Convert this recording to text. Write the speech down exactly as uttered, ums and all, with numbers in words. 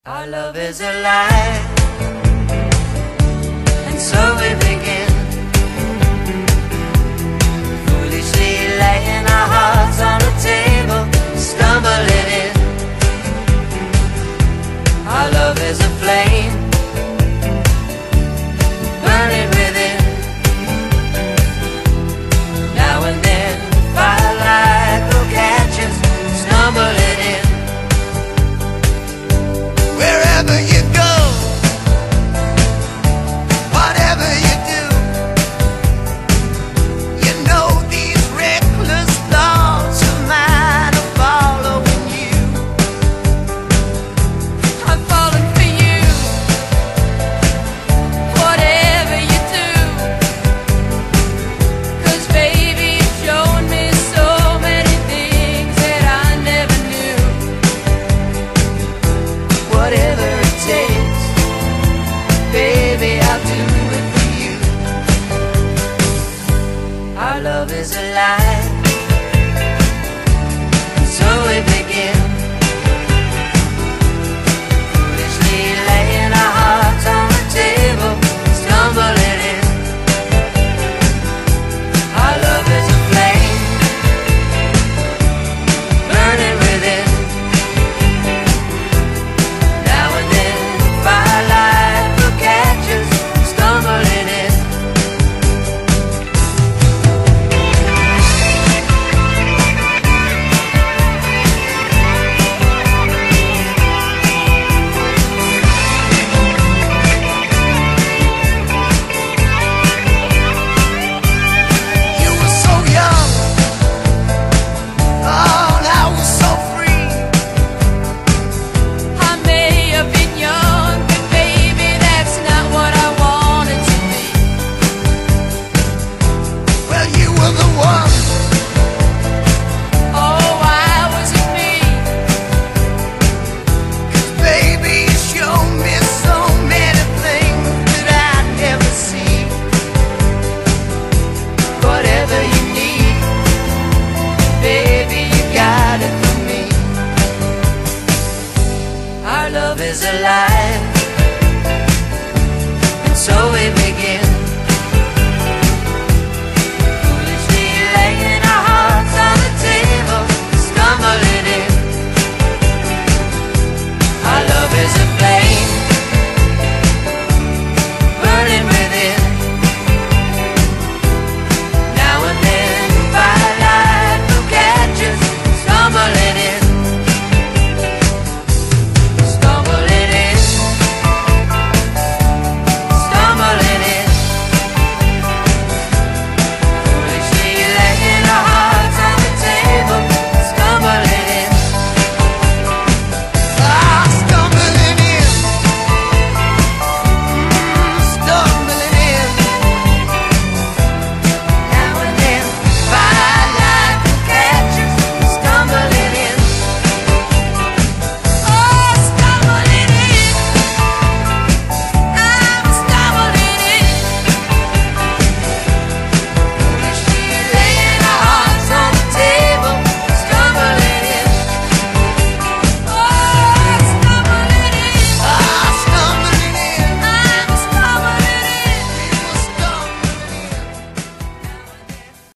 Our love is a lie, and so we begin, foolishly laying our hearts on the table, stumbling in. Our love is a flame, burning within. Now and then, firelight will catch us, stumbling in. Wherever you go, whatever you do, you know these reckless thoughts of mine are following you. I'm falling for you, whatever you do, 'cause baby you've shown me so many things that I never knew. Whatever it takes, baby, I'll do it for you. Our love is a lie, and so we begin, foolishly laying our hearts on the table, stumbling in. Our love is a flame, burning within. Now and then, firelight will catch us, stumbling in. You were so young, oh, and I was so free. I may have been young, but baby, that's not what I wanted to be. Well, you were the one. Oh, why was it me? 'Cause baby, you showed me so many things that I'd never see. Whatever you need, baby, you got it for me. Our love is a lie,